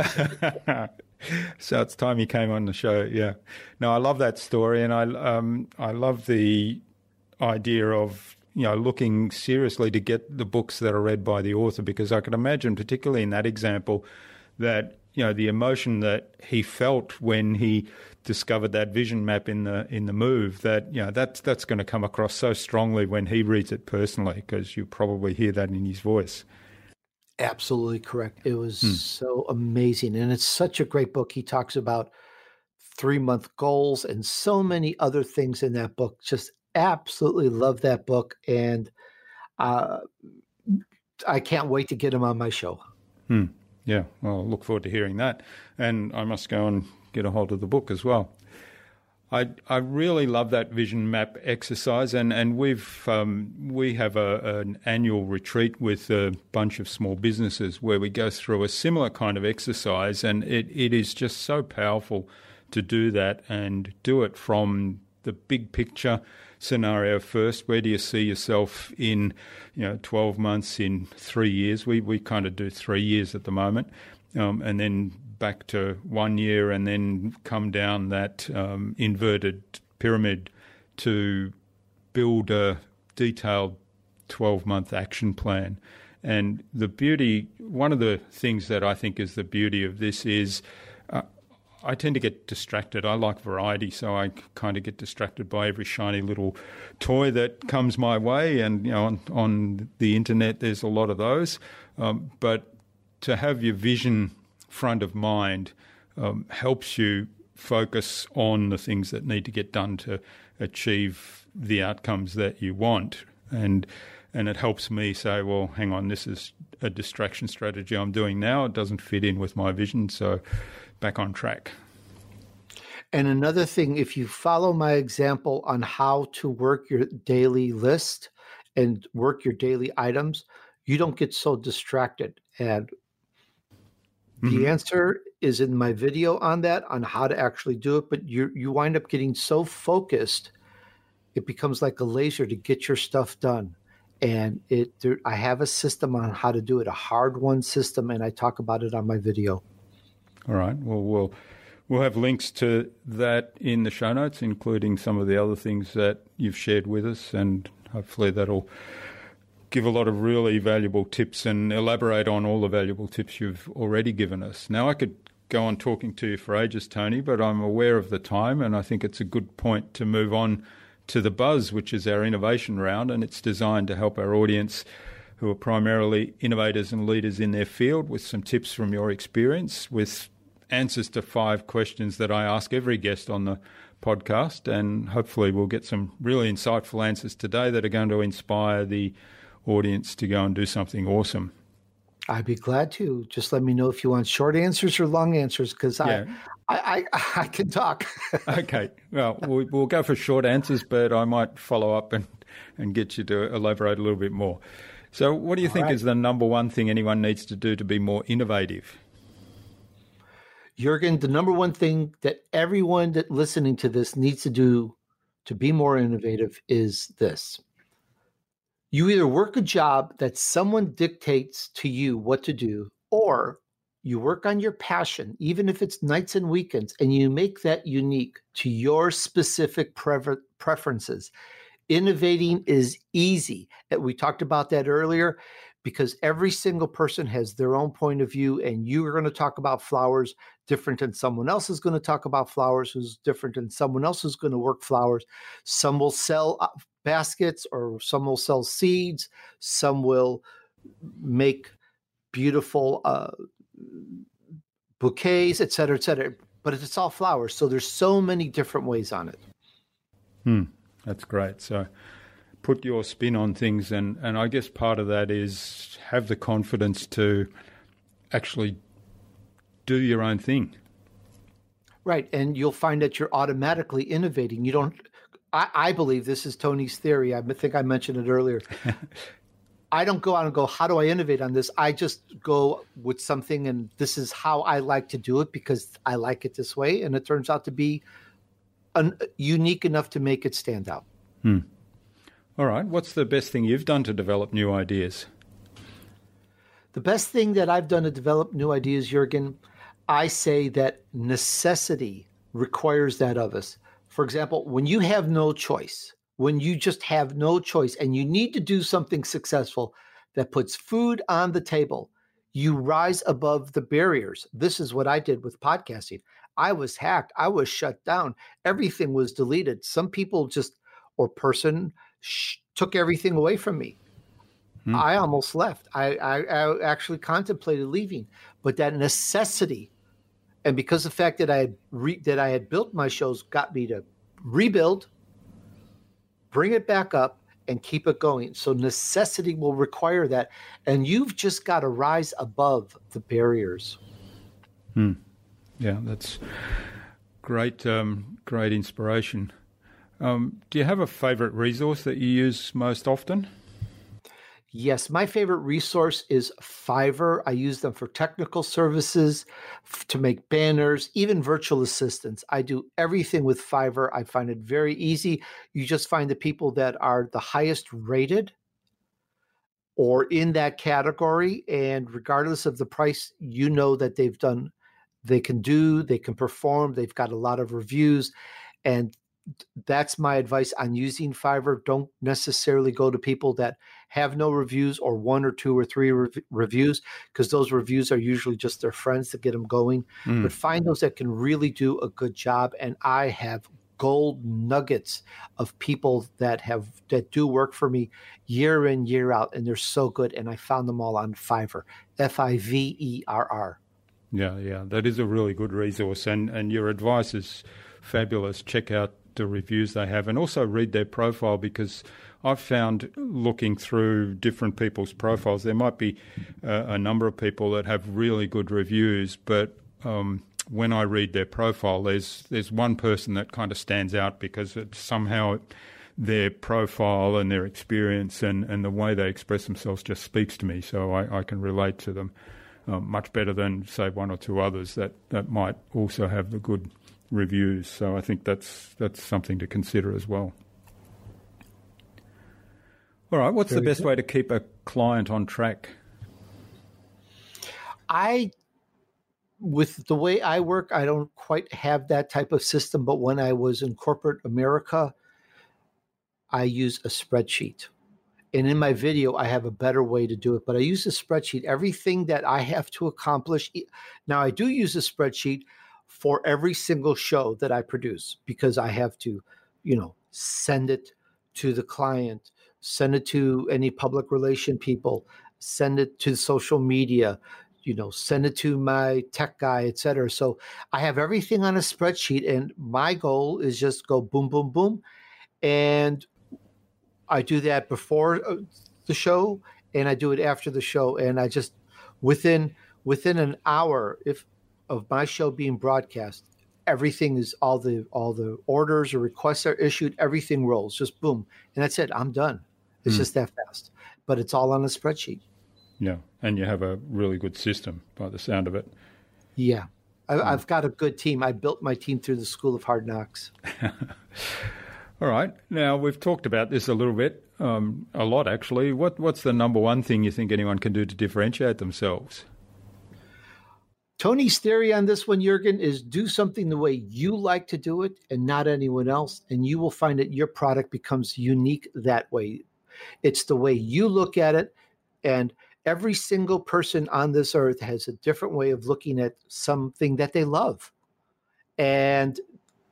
So it's time he came on the show. Yeah. No, I love that story. And I love the idea of, looking seriously to get the books that are read by the author, because I can imagine, particularly in that example, that, the emotion that he felt when he discovered that vision map in the move, that, that's going to come across so strongly when he reads it personally, because you probably hear that in his voice. Absolutely correct. It was so amazing. And it's such a great book. He talks about 3-month goals and so many other things in that book. Just absolutely love that book, and I can't wait to get him on my show. Yeah, well, I look forward to hearing that, and I must go and get a hold of the book as well. I really love that vision map exercise, and we have an annual retreat with a bunch of small businesses where we go through a similar kind of exercise, and it is just so powerful to do that and do it from the big picture scenario first. Where do you see yourself in 12 months, in 3 years? We kind of do 3 years at the moment, and then back to 1 year, and then come down that inverted pyramid to build a detailed 12-month action plan. And the beauty, one of the things that I think is the beauty of this is I tend to get distracted. I like variety, so I kind of get distracted by every shiny little toy that comes my way. And on the internet, there's a lot of those. But to have your vision front of mind helps you focus on the things that need to get done to achieve the outcomes that you want. And and it helps me say, well, hang on, this is a distraction strategy I'm doing now. It doesn't fit in with my vision, so back on track. And another thing, if you follow my example on how to work your daily list and work your daily items, you don't get so distracted. And the answer is in my video on that, on how to actually do it. But you wind up getting so focused, it becomes like a laser to get your stuff done. And I have a system on how to do it, a hard-won system, and I talk about it on my video. All right. Well, we'll have links to that in the show notes, including some of the other things that you've shared with us, and hopefully that'll give a lot of really valuable tips and elaborate on all the valuable tips you've already given us. Now, I could go on talking to you for ages, Tony, but I'm aware of the time, and I think it's a good point to move on to the Buzz, which is our innovation round, and it's designed to help our audience, who are primarily innovators and leaders in their field, with some tips from your experience, with answers to 5 questions that I ask every guest on the podcast, and hopefully we'll get some really insightful answers today that are going to inspire the audience to go and do something awesome. I'd be glad to. Just let me know if you want short answers or long answers, because I can talk. Okay. Well, we'll go for short answers, but I might follow up and get you to elaborate a little bit more. So what do you think is the number one thing anyone needs to do to be more innovative? Jurgen, the number one thing that everyone that listening to this needs to do to be more innovative is this. You either work a job that someone dictates to you what to do, or you work on your passion, even if it's nights and weekends, and you make that unique to your specific preferences. Innovating is easy. We talked about that earlier, because every single person has their own point of view, and you are going to talk about flowers different than someone else is going to talk about flowers who's different than someone else who's going to work flowers. Some will sell baskets, or some will sell seeds. Some will make beautiful bouquets, et cetera, but it's all flowers. So there's so many different ways on it. That's great. So put your spin on things, and I guess part of that is have the confidence to actually do your own thing. Right, and you'll find that you're automatically innovating. You don't. I believe this is Tony's theory. I think I mentioned it earlier. I don't go out and go, how do I innovate on this? I just go with something, and this is how I like to do it because I like it this way, and it turns out to be unique enough to make it stand out. All right. What's the best thing you've done to develop new ideas? The best thing that I've done to develop new ideas, Jurgen, I say that necessity requires that of us. For example, when you have no choice, when you just have no choice and you need to do something successful that puts food on the table, you rise above the barriers. This is what I did with podcasting. I was hacked. I was shut down. Everything was deleted. Some people person took everything away from me. I almost left. I actually contemplated leaving, but that necessity, and because the fact that I had built my shows got me to rebuild, bring it back up, and keep it going. So necessity will require that, and you've just got to rise above the barriers. Yeah, that's great. Great inspiration. Do you have a favorite resource that you use most often? Yes, my favorite resource is Fiverr. I use them for technical services, to make banners, even virtual assistants. I do everything with Fiverr. I find it very easy. You just find the people that are the highest rated or in that category, and regardless of the price, you know that they can perform, they've got a lot of reviews, and that's my advice on using Fiverr. Don't necessarily go to people that have no reviews or 1 or 2 or 3 reviews, because those reviews are usually just their friends to get them going. But find those that can really do a good job. And I have gold nuggets of people that do work for me year in, year out, and they're so good. And I found them all on Fiverr, Fiverr. Yeah, that is a really good resource, and your advice is fabulous. Check out the reviews they have, and also read their profile, because I've found, looking through different people's profiles, there might be a number of people that have really good reviews, but when I read their profile, there's one person that kind of stands out because it's somehow their profile and their experience and the way they express themselves just speaks to me, so I can relate to them much better than, say, one or two others that might also have the good reviews. So I think that's something to consider as well. All right, what's the best way to keep a client on track? With the way I work, I don't quite have that type of system, but when I was in corporate America, I use a spreadsheet. And in my video, I have a better way to do it, but I use a spreadsheet. Everything that I have to accomplish. Now, I do use a spreadsheet for every single show that I produce, because I have to, send it to the client, send it to any public relation people, send it to social media, send it to my tech guy, et cetera. So I have everything on a spreadsheet, and my goal is just go boom, boom, boom. And I do that before the show, and I do it after the show. And I just, within an hour of my show being broadcast, everything is, all the orders or requests are issued, everything rolls, just boom. And that's it. I'm done. It's just that fast. But it's all on a spreadsheet. Yeah. And you have a really good system by the sound of it. Yeah. I've got a good team. I built my team through the School of Hard Knocks. All right. Now, we've talked about this a little bit, a lot actually. What's the number one thing you think anyone can do to differentiate themselves? Tony's theory on this one, Jürgen, is do something the way you like to do it and not anyone else, and you will find that your product becomes unique that way. It's the way you look at it, and every single person on this earth has a different way of looking at something that they love. And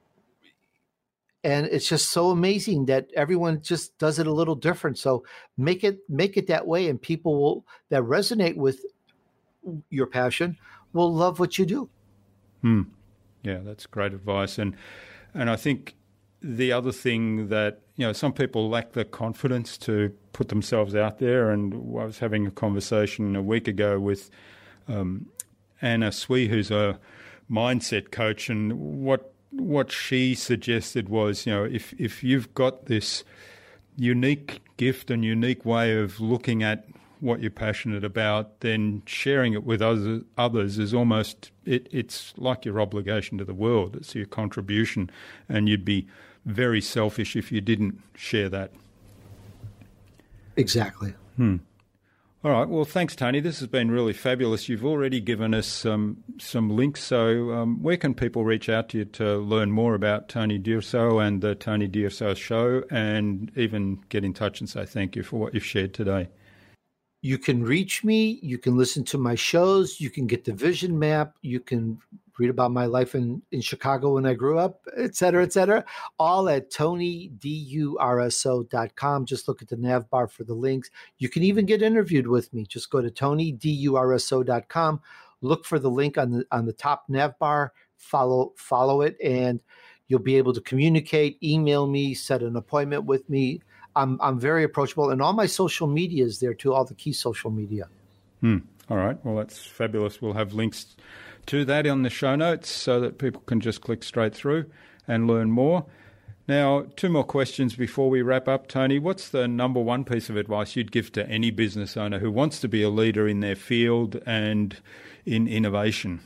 it's just so amazing that everyone just does it a little different. So make it that way, and people that resonate with your passion will love what you do. Yeah, that's great advice. And I think the other thing that, some people lack the confidence to put themselves out there. And I was having a conversation a week ago with Anna Swee, who's a mindset coach, and what she suggested was, if you've got this unique gift and unique way of looking at what you're passionate about, then sharing it with others is almost, it's like your obligation to the world. It's your contribution, and you'd be very selfish if you didn't share that. Exactly. All right. Well, thanks, Tony. This has been really fabulous. You've already given us some links. So where can people reach out to you to learn more about Tony D'Urso and the Tony D'Urso Show, and even get in touch and say thank you for what you've shared today? You can reach me. You can listen to my shows. You can get the vision map. You can read about my life in Chicago when I grew up, et cetera, all at TonyDurso.com. Just look at the nav bar for the links. You can even get interviewed with me. Just go to TonyDurso.com. Look for the link on the top nav bar. Follow it, and you'll be able to communicate, email me, set an appointment with me. I'm very approachable, and all my social media is there too, all the key social media. All right. Well, that's fabulous. We'll have links to that on the show notes so that people can just click straight through and learn more. Now, two more questions before we wrap up, Tony. What's the number one piece of advice you'd give to any business owner who wants to be a leader in their field and in innovation?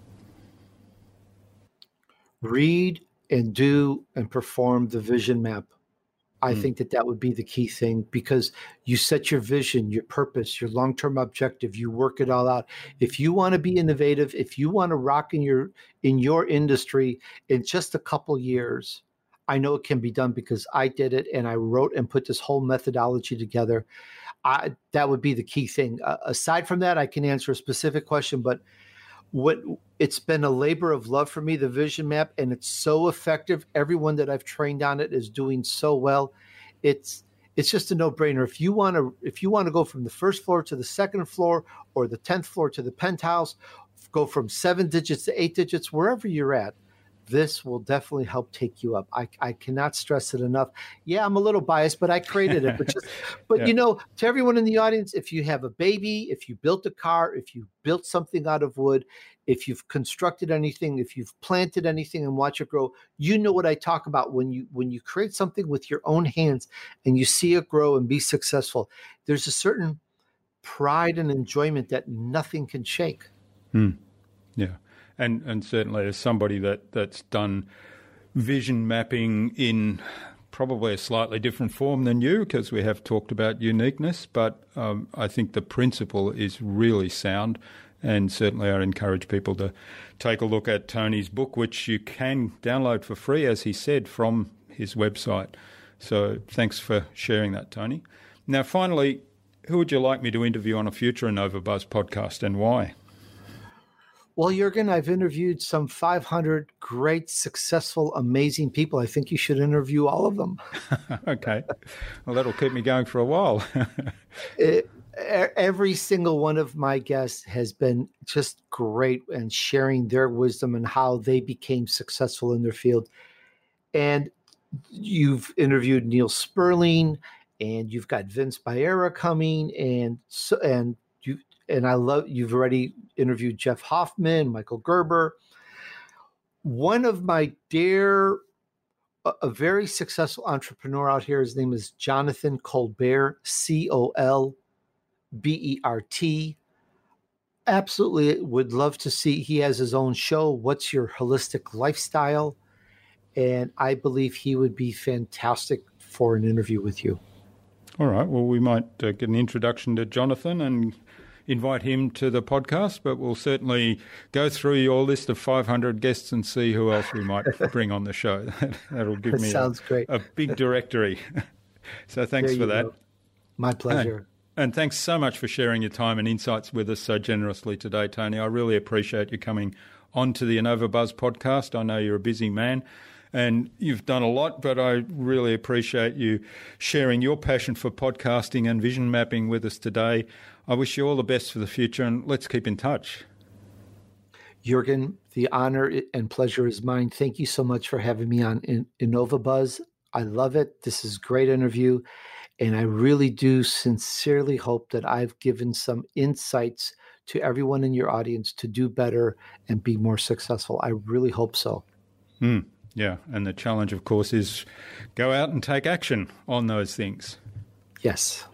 Read and do and perform the vision map. I think that would be the key thing, because you set your vision, your purpose, your long-term objective, you work it all out. If you want to be innovative, if you want to rock in your industry in just a couple years, I know it can be done because I did it, and I wrote and put this whole methodology together. That would be the key thing. Aside from that, I can answer a specific question, but it's been a labor of love for me, the vision map, and it's so effective. Everyone that I've trained on it is doing so well. It's just a no-brainer. If you want to go from the first floor to the second floor, or the 10th floor to the penthouse, go from 7 digits to 8 digits, wherever you're at, this will definitely help take you up. I cannot stress it enough. Yeah, I'm a little biased, but I created it. But Yeah. you know, to everyone in the audience, if you have a baby, if you built a car, if you built something out of wood, if you've constructed anything, if you've planted anything and watch it grow, you know what I talk about when you create something with your own hands and you see it grow and be successful. There's a certain pride and enjoyment that nothing can shake. Yeah. And certainly as somebody that's done vision mapping in probably a slightly different form than you, because we have talked about uniqueness, but I think the principle is really sound. And certainly I encourage people to take a look at Tony's book, which you can download for free, as he said, from his website. So thanks for sharing that, Tony. Now, finally, who would you like me to interview on a future InnovaBuzz podcast, and why? Well, Jürgen, I've interviewed some 500 great, successful, amazing people. I think you should interview all of them. Okay. Well, that'll keep me going for a while. Every single one of my guests has been just great and sharing their wisdom and how they became successful in their field. And you've interviewed Neil Sperling, and you've got Vince Baera coming, and you've already interviewed Jeff Hoffman, Michael Gerber. One of my a very successful entrepreneur out here, his name is Jonathan Colbert, Colbert. Absolutely would love to see. He has his own show, What's Your Holistic Lifestyle? And I believe he would be fantastic for an interview with you. All right. Well, we might get an introduction to Jonathan and invite him to the podcast, but we'll certainly go through your list of 500 guests and see who else we might bring on the show. That'll give me a big directory. So thanks for that. Go. My pleasure. And thanks so much for sharing your time and insights with us so generously today, Tony. I really appreciate you coming onto the InnovaBuzz podcast. I know you're a busy man and you've done a lot, but I really appreciate you sharing your passion for podcasting and vision mapping with us today. I wish you all the best for the future, and let's keep in touch. Jürgen, the honor and pleasure is mine. Thank you so much for having me on InnovaBuzz. I love it. This is a great interview. And I really do sincerely hope that I've given some insights to everyone in your audience to do better and be more successful. I really hope so. Yeah. And the challenge, of course, is go out and take action on those things. Yes.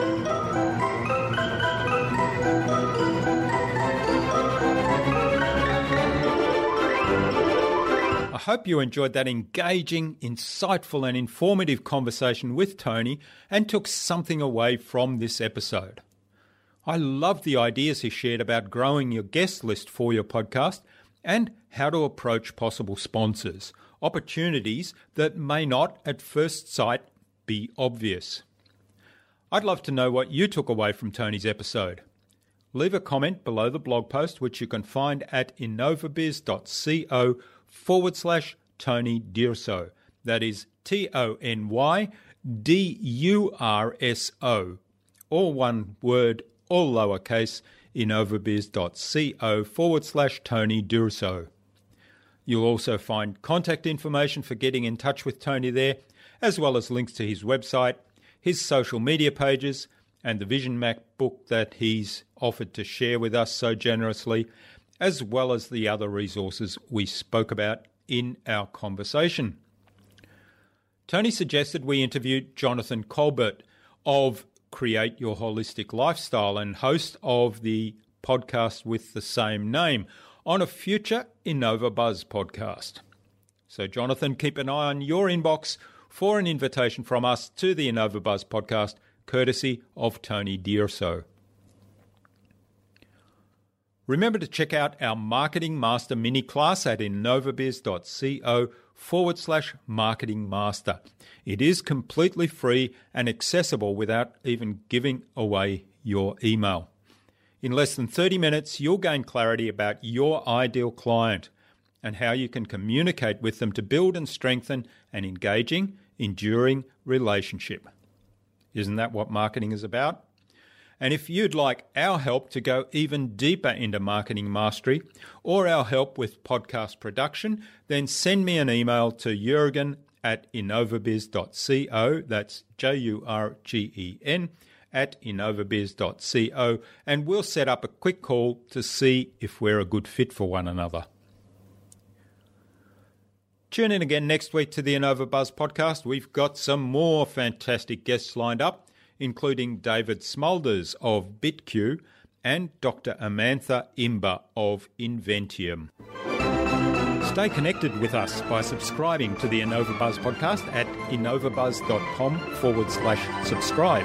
I hope you enjoyed that engaging, insightful and informative conversation with Tony and took something away from this episode. I love the ideas he shared about growing your guest list for your podcast and how to approach possible sponsors, opportunities that may not at first sight be obvious. I'd love to know what you took away from Tony's episode. Leave a comment below the blog post, which you can find at innovabiz.co/Tony Dirso. That is TonyDurso. All one word, all lowercase, innovabiz.co/Tony Dirso. You'll also find contact information for getting in touch with Tony there, as well as links to his website, his social media pages, and the Vision Map book that he's offered to share with us so generously, as well as the other resources we spoke about in our conversation. Tony suggested we interview Jonathan Colbert of Create Your Holistic Lifestyle and host of the podcast with the same name on a future InnovaBuzz podcast. So, Jonathan, keep an eye on your inbox for an invitation from us to the InnovaBuzz podcast, courtesy of Tony Dirso. Remember to check out our Marketing Master mini class at innovabiz.co/Marketing Master. It is completely free and accessible without even giving away your email. In less than 30 minutes, you'll gain clarity about your ideal client and how you can communicate with them to build and strengthen an engaging, enduring relationship. Isn't that what marketing is about? And if you'd like our help to go even deeper into marketing mastery or our help with podcast production, then send me an email to Jurgen@innovabiz.co, that's Jurgen @innovabiz.co, and we'll set up a quick call to see if we're a good fit for one another. Tune in again next week to the InnovaBuzz podcast. We've got some more fantastic guests lined up, including David Smulders of BitQ and Dr. Amantha Imber of Inventium. Stay connected with us by subscribing to the InnovaBuzz podcast at innovabuzz.com/subscribe.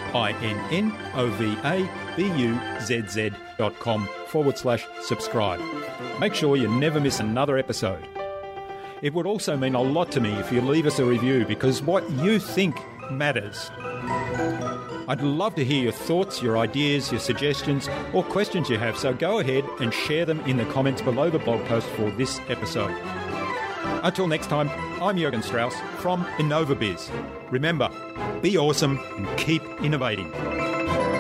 innovabuzz.com/subscribe. Make sure you never miss another episode. It would also mean a lot to me if you leave us a review, because what you think matters. I'd love to hear your thoughts, your ideas, your suggestions, or questions you have, so go ahead and share them in the comments below the blog post for this episode. Until next time, I'm Jurgen Strauss from InnovaBiz. Remember, be awesome and keep innovating.